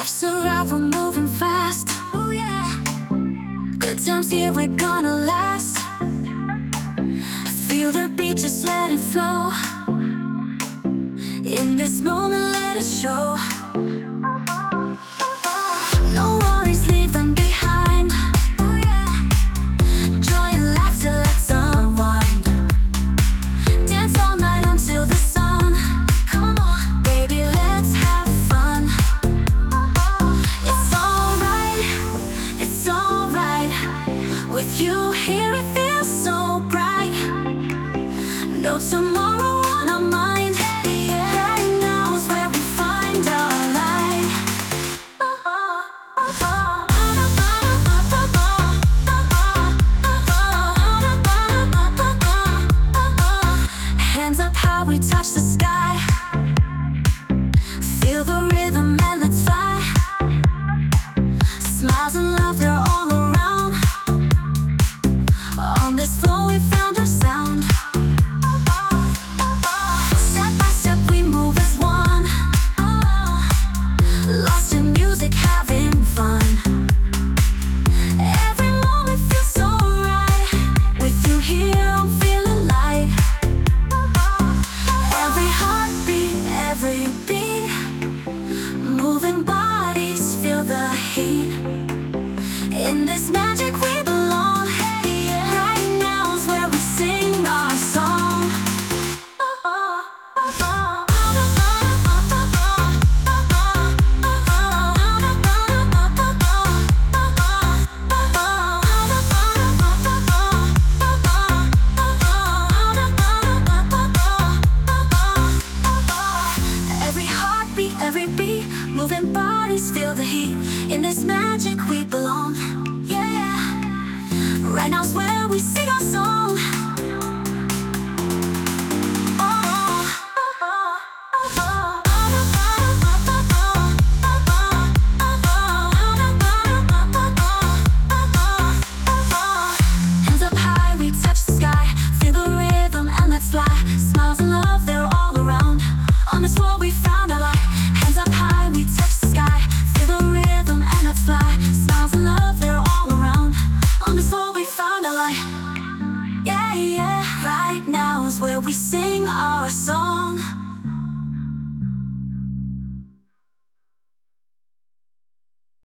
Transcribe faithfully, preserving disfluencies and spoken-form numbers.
Life's a ride, we're moving fast. Oh yeah. Good times here, we're gonna last. Feel the beat, just let it flow. In this moment, let it show. No worries, leave them behind. Oh yeah. Joy and laughter, let's unwind. Dance all night until the sun. Come on, baby, let's have fun. It's alright, it's alright. With you here, it feels so bright. No tomorrow on our mind. Right now is where we find our light. Hands up high, we touch the sky. Feel the rhythm and let's fly. Smiles and love, they're all around. On this floor we found our sound. Step by step we move as one. Lost in music, having fun. Every moment feels so right. With you here, I'm feeling light. Every heartbeat, every beat. Moving bodies, feel the heat. In this magic we belong. Right now is where we sing our song. Every heartbeat, every beat, moving bodies, feel the heat. In this magic we belong. Yeah, right now's where we sing.